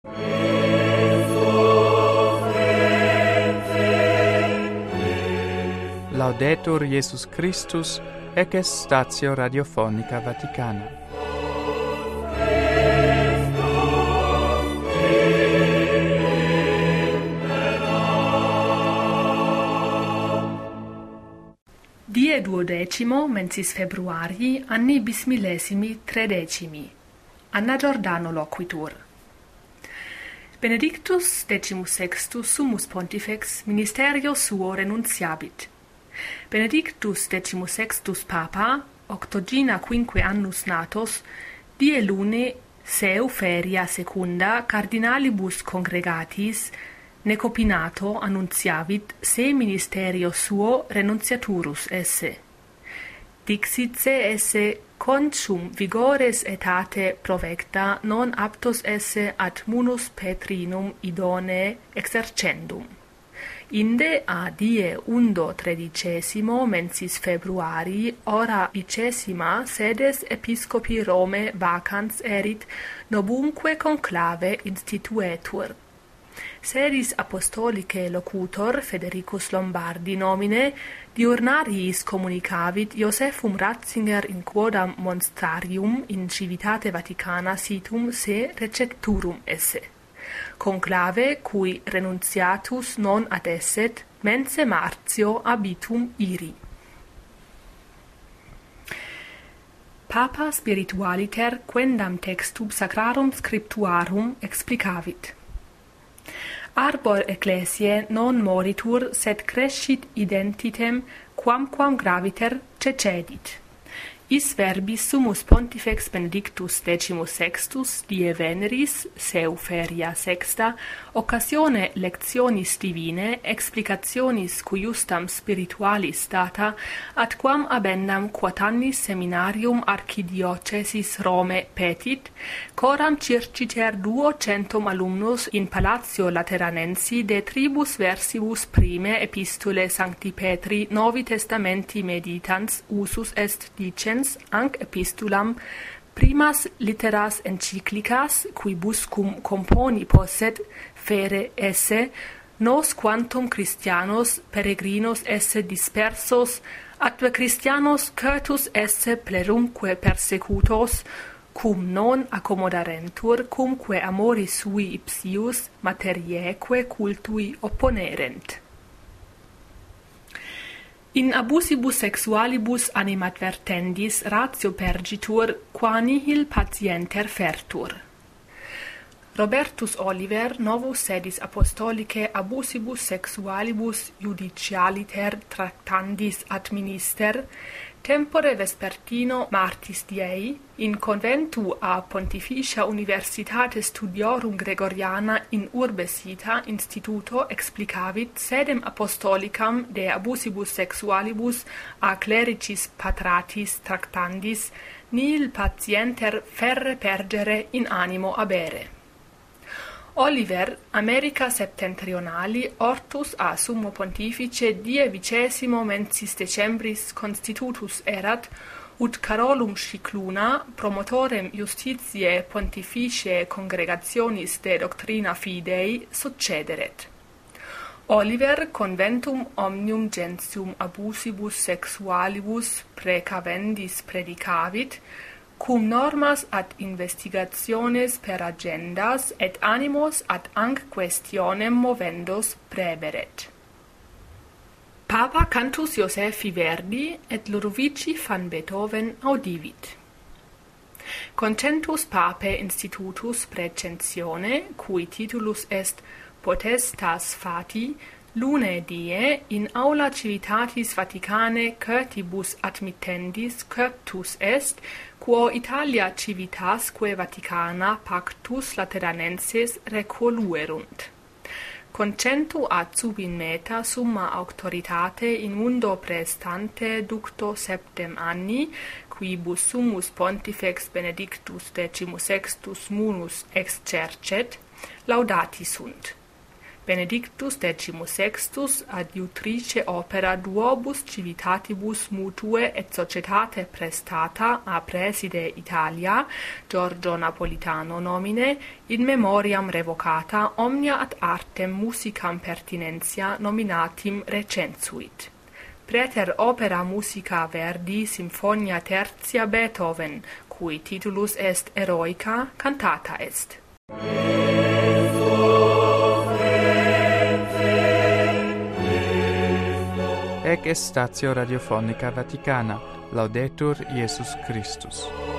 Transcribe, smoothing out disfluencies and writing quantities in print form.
Laudetur Jesus Christus, ec est statio radiofonica Vaticana. Die 12 mensis februarii anni bismillesimi tredecimi. Anna Giordano loquitur. Benedictus XVI summus pontifex ministerio suo renunciabit. Benedictus XVI Papa, 85 annus natos, die lune seu feria secunda cardinalibus congregatis necopinato annunciavit se ministerio suo renunciaturus esse. Dixit se esse contium vigores etate provecta non aptos esse ad munus Petrinum idonee exercendum. Inde a die 13 mensis februarii ora 20 sedes episcopi Rome vacans erit nobumque conclave instituetur. Sedis apostolicae locutor Federicus Lombardi nomine diurnariis communicavit Josephum Ratzinger in quodam monstrarium in civitate Vaticana situm se recepturum esse. Conclave cui renunciatus non adesset mense Martio abitum iri. Papa spiritualiter quendam textum sacrarum scriptuarum explicavit. Arbor ecclesiae non moritur sed crescit identitem quamquam graviter cecedit. Is verbis summus pontifex Benedictus XVI die Veneris, seu feria sexta, occasione lectionis divine, explicationis cuiustam spiritualis data, ad quam abendam quatannis seminarium archidiocesis Rome petit, coram circiter 200 alumnus in Palatio Lateranensi de tribus versibus prime epistule Sancti Petri Novi Testamenti meditans usus est dicens anc epistulam primas litteras encyclicas quibuscum componi posset fere esse nos quantum Christianos peregrinos esse dispersos atque Christianos curtus esse plerumque persecutos cum non accommodarentur cumque amori sui ipsius materiaeque cultui opponerent. In abusibus sexualibus animadvertendis ratio pergitur qua nihil patienter fertur. Robertus Oliver novus sedis apostolicae abusibus sexualibus judicialiter tractandis administer tempore vespertino martis diei in conventu a Pontificia Universitate Studiorum Gregoriana in urbe sita instituto explicavit sedem apostolicam de abusibus sexualibus a clericis patratis tractandis nihil patienter ferre pergere in animo abere. Oliver, America septentrionali, ortus a summo pontifice die 20 mensis decembris constitutus erat, ut Carolum Scicluna, promotorem justitiae pontificae congregationis de doctrina fidei, succederet. Oliver conventum omnium gentium abusibus sexualibus precavendis predicavit, cum normas ad investigationes per agendas et animos ad anc questionem movendos praeberet. Papa Cantus Josephi Verdi et Ludovici van Beethoven audivit. Concentus Papae Institutus Praecentione, cui titulus est Potestas Fati, lune die in aula civitatis Vaticane curtibus admittendis curtus est, quo Italia civitasque Vaticana pactus Lateranenses recoluerunt. Concentu ad sub in meta summa auctoritate in mundo praestante ducto septem anni, quibus summus pontifex Benedictus XVI munus excercet, laudati sunt. Benedictus XVI adiutrice opera duobus civitatibus mutue et societate prestata a praeside Italia, Giorgio Napolitano nomine, in memoriam revocata omnia ad artem musicam pertinentia nominatim recensuit. Praeter opera musica Verdi Symphonia tertia Beethoven, cui titulus est Eroica, cantata est. Ec est Statio Radiofonica Vaticana. Laudetur Iesus Christus.